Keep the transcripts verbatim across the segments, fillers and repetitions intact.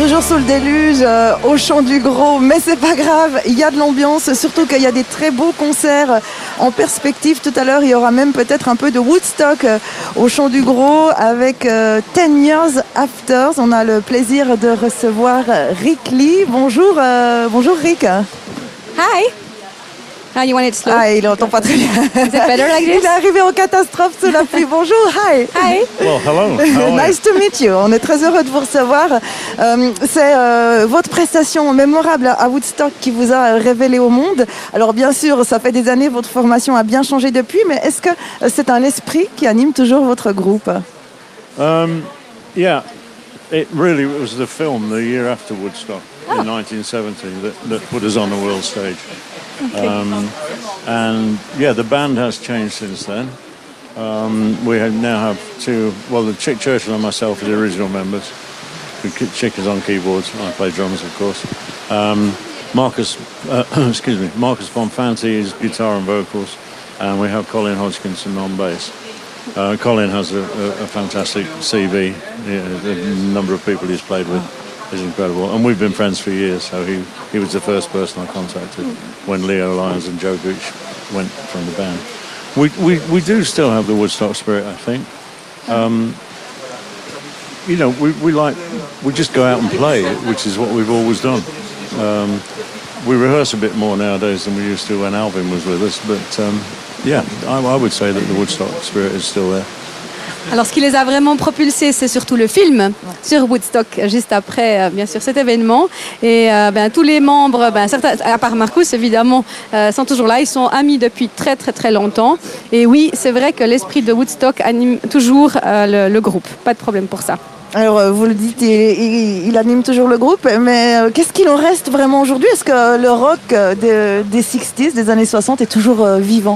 toujours sous le déluge, euh, au Chant du Gros, mais c'est pas grave, il y a de l'ambiance, surtout qu'il y a des très beaux concerts en perspective. Tout à l'heure, il y aura même peut-être un peu de Woodstock euh, au Chant du Gros avec euh, Ten Years After. On a le plaisir de recevoir Rick Lee. Bonjour, euh, bonjour Rick. Hi. Now you want it slow? Ah, il n'entend pas très bien. Is it better like this? Il est arrivé en catastrophe sous la pluie. Bonjour, hi. Hi. Well, hello. How are Nice to meet you. On est très heureux de vous recevoir. Euh, c'est euh, votre prestation mémorable à Woodstock qui vous a révélé au monde. Alors bien sûr, ça fait des années, votre formation a bien changé depuis, mais est-ce que c'est un esprit qui anime toujours votre groupe? Um, yeah, it really was the film the year after Woodstock oh. in nineteen seventy that, that put us on the world stage. Okay. Um, and yeah, the band has changed since then. Um, we have now have two, well, the Chick Churchill and myself are the original members. Chick is on keyboards, I play drums, of course. Um, Marcus, uh, excuse me, Marcus Bonfanti is guitar and vocals, and we have Colin Hodgkinson on bass. Uh, Colin has a, a, a fantastic C V. Yeah, the number of people he's played with is incredible, and we've been friends for years. So he, he was the first person I contacted when Leo Lyons and Joe Gooch went from the band. We we, we do still have the Woodstock spirit, I think. Um, you know, we, we like we just go out and play, which is what we've always done. Um, we rehearse a bit more nowadays than we used to when Alvin was with us, but um, yeah, I, I would say that the Woodstock spirit is still there. Alors, ce qui les a vraiment propulsés, c'est surtout le film sur Woodstock, juste après, euh, bien sûr, cet événement. Et euh, ben, tous les membres, ben, certains, à part Marcus, évidemment, euh, sont toujours là. Ils sont amis depuis très, très, très longtemps. Et oui, c'est vrai que l'esprit de Woodstock anime toujours euh, le, le groupe. Pas de problème pour ça. Alors, vous le dites, il, il, il anime toujours le groupe, mais euh, qu'est-ce qu'il en reste vraiment aujourd'hui? Est-ce que le rock de, des soixante, des années soixante, est toujours euh, vivant?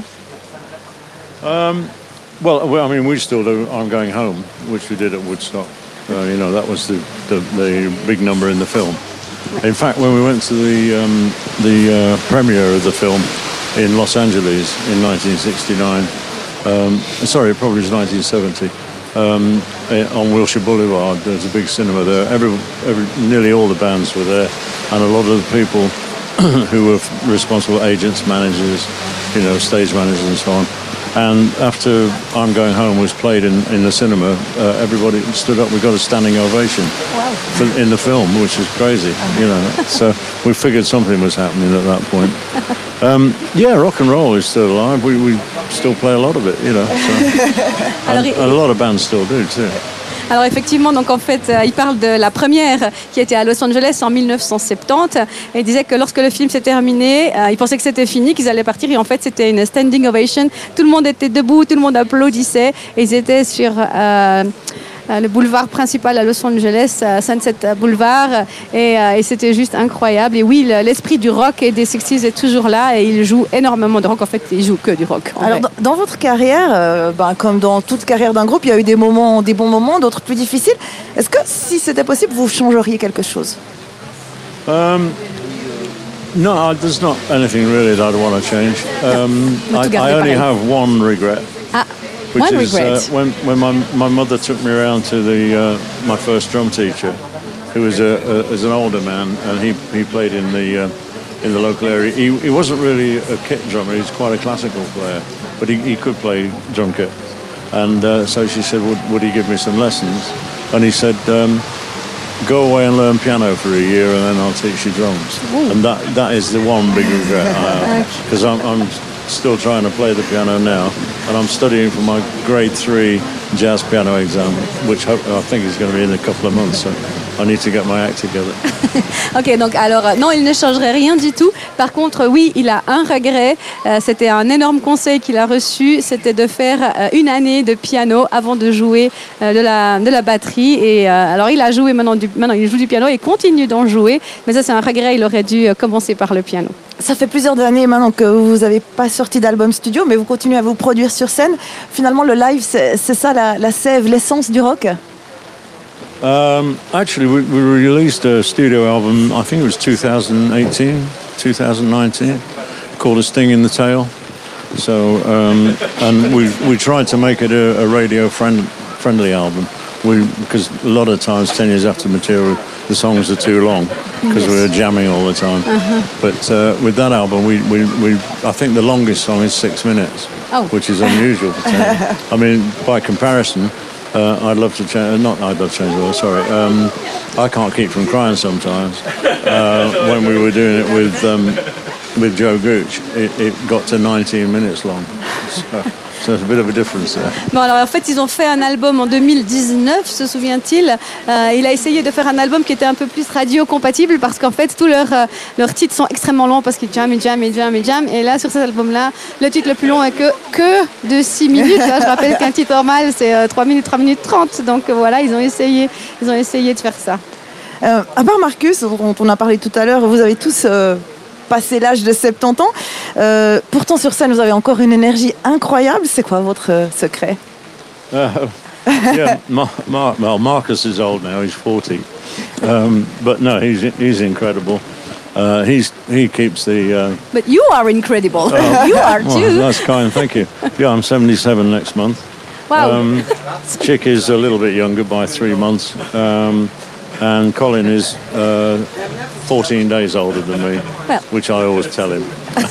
Um... Well, I mean, we still do I'm Going Home, which we did at Woodstock. Uh, you know, that was the, the, the big number in the film. In fact, when we went to the, um, the uh, premiere of the film in Los Angeles in nineteen sixty-nine, um, sorry, it probably was nineteen seventy, um, on Wilshire Boulevard, there's a big cinema there. Every, every, nearly all the bands were there, and a lot of the people who were responsible, agents, managers, you know, stage managers and so on. And after I'm Going Home was played in, in the cinema, uh, everybody stood up. We got a standing ovation wow. for, in the film, which is crazy, you know. So we figured something was happening at that point. Um, yeah, rock and roll is still alive. We, we still play a lot of it, you know. So. and, and a lot of bands still do too. Alors effectivement, donc en fait, euh, il parle de la première qui était à Los Angeles en mille neuf cent soixante-dix. Et il disait que lorsque le film s'est terminé, euh, il pensait que c'était fini, qu'ils allaient partir. Et en fait, c'était une standing ovation. Tout le monde était debout, tout le monde applaudissait. Et ils étaient sur euh, le boulevard principal à Los Angeles, Sunset Boulevard. Et, euh, et c'était juste incroyable. Et oui, l'esprit du rock et des sixties est toujours là. Et il joue énormément de rock. En fait, il joue que du rock. Alors, dans, dans votre carrière, euh, ben, comme dans toute carrière d'un groupe, il y a eu des moments, des bons moments, d'autres plus difficiles. Est-ce que, si c'était possible, vous changeriez quelque chose? um, No, there's not anything really that I'd want to change. Um, I, I only have one regret. Ah. Which One is regret. uh, when, when my, my mother took me around to the uh, my first drum teacher, who was a, a, as an older man, and he, he played in the uh, in the local area. He, he wasn't really a kit drummer; he's quite a classical player, but he, he could play drum kit. And uh, so she said, would, would he give me some lessons? And he said, um, go away and learn piano for a year, and then I'll teach you drums. Ooh. And that that is the one big regret I have, because I'm, I'm still trying to play the piano now, and I'm studying for my grade three jazz piano exam, which I think is going to be in a couple of months. So I need to get my act together. Ok, donc alors, euh, non, il ne changerait rien du tout. Par contre, oui, il a un regret. Euh, c'était un énorme conseil qu'il a reçu. C'était de faire euh, une année de piano avant de jouer euh, de, la, de la batterie. Et euh, alors, il a joué maintenant, du, maintenant, il joue du piano et continue d'en jouer. Mais ça, c'est un regret. Il aurait dû euh, commencer par le piano. Ça fait plusieurs années maintenant que vous n'avez pas sorti d'album studio, mais vous continuez à vous produire sur scène. Finalement, le live, c'est, c'est ça la, la sève, l'essence du rock? Um, actually, we, we released a studio album, I think it was two thousand eighteen, two thousand nineteen, called A Sting in the Tail. So, um, and we we tried to make it a, a radio friend, friendly album. We, because a lot of times, ten years after material the songs are too long because Yes. we were jamming all the time. Uh-huh. But uh, with that album, we, we, we, I think the longest song is six minutes, Oh. which is unusual for Change. I mean, by comparison, uh, I'd love to change, not I'd love to change the world, sorry. Um, I can't keep from crying sometimes. Uh, when we were doing it with, um, with Joe Gooch, it, it got to nineteen minutes long. So, so there's a bit of a difference there. Bon, alors en fait, ils ont fait un album en deux mille dix-neuf, se souvient-il. Euh, il a essayé de faire un album qui était un peu plus radio-compatible parce qu'en fait, tous leurs, euh, leurs titres sont extrêmement longs parce qu'ils jam et jam et jam et jam. Et là, sur cet album-là, le titre le plus long est que, que de six minutes. Là, je rappelle qu'un titre normal, c'est euh, trois minutes, trois minutes trente. Donc euh, voilà, ils ont essayé, ils ont essayé de faire ça. Euh, à part Marcus, dont on a parlé tout à l'heure, vous avez tous euh, passé l'âge de soixante-dix ans. Euh, pourtant, sur scène, vous avez encore une énergie incroyable. C'est quoi votre euh, secret? Uh, yeah, Mar- Mar- well, Marcus is old now; he's forty. Um, but no, he's he's incredible. Uh, he's he keeps the. Uh, But you are incredible. Oh. You are well, too. that's kind. Thank you. Yeah, I'm seventy-seven next month. Wow. Um, Chick is a little bit younger by three months, um, and Colin is uh, fourteen days older than me, Well. which I always tell him.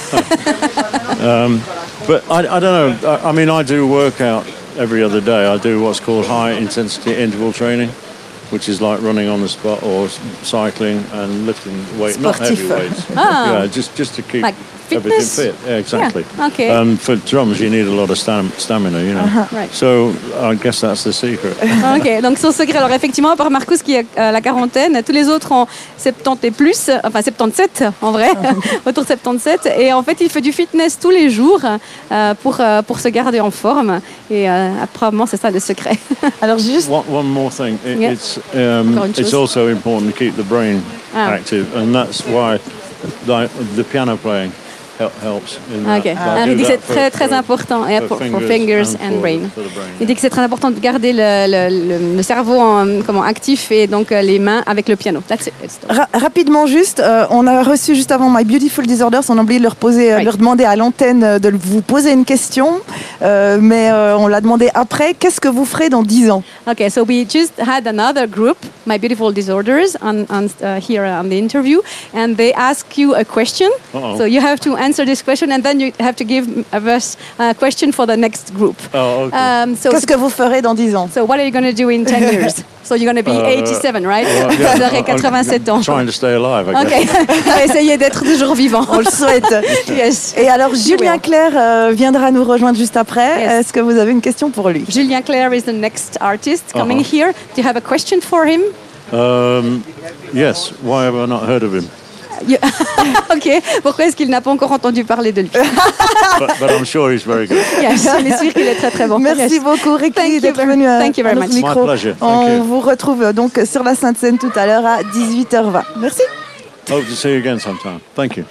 um, but I, I don't know. I, I mean, I do work out every other day. I do what's called high intensity interval training, which is like running on the spot or s- cycling and lifting weight, not heavy Sportif. weights. Ah. Yeah, just just to keep Like everything fitness? fit. Yeah, exactly. Yeah, okay. Um, for drums, you need a lot of stam- stamina, you know. Right. So I guess that's the secret. Ok, donc son secret, alors effectivement, à part Marcus qui a euh, la quarantaine, tous les autres ont soixante-dix et plus, enfin soixante-dix-sept en vrai, autour de soixante-dix-sept. Et en fait, il fait du fitness tous les jours euh, pour, euh, pour se garder en forme. Et euh, probablement, c'est ça le secret. Alors juste, One, one more thing. It, Yeah. It's um, Encore une it's chose. also important to keep the brain Ah. active, and that's why the, the piano playing hel- helps. In that. Ok, I alors do il dit que that c'est for- très très for- important et for pour, for fingers and for- brain. for the brain, Il dit que c'est très important de garder le, le- le- le cerveau en- comment, actif et donc euh, les mains avec le piano. That's it. It's done. ra- rapidement juste, euh, on a reçu juste avant My Beautiful Disorders, on a oublié de leur, poser, euh, Right. leur demander à l'antenne euh, de vous poser une question, euh, mais euh, on l'a demandé après. Qu'est-ce que vous ferez dans dix ans? Okay, so we just had another group, My Beautiful Disorders, on, on uh, here on the interview, and they ask you a question. Uh-oh. So you have to answer this question, and then you have to give us a question for the next group. Oh, okay. Um, so, Qu'est-ce que vous ferez dans dix ans? so what are you going to do in ten years? So you're going to be Uh, eighty-seven, right? Well, Vous yeah, aurez I'm quatre-vingt-sept ans. Trying to stay alive, I guess. Ok, on va essayer d'être toujours vivant. On le souhaite. Yes. Et alors Julien will. Clerc euh, viendra nous rejoindre juste après. Yes. Est-ce que vous avez une question pour lui? Julien Clerc is the next artist coming Uh-huh. here. Do you have a question for him? Um, yes. Why have I not heard of him? You- ok, pourquoi est-ce qu'il n'a pas encore entendu parler de lui? But, but I'm sure he's very good. Yes, je suis sûre qu'il est très très bon. Merci Yes. beaucoup Thank Ricky you d'être very- venu à, thank you very à notre much. micro. My pleasure. Thank On you. vous retrouve donc sur la Sainte Seine tout à l'heure à dix-huit heures vingt. Merci. Hope to see you again sometime. Thank you.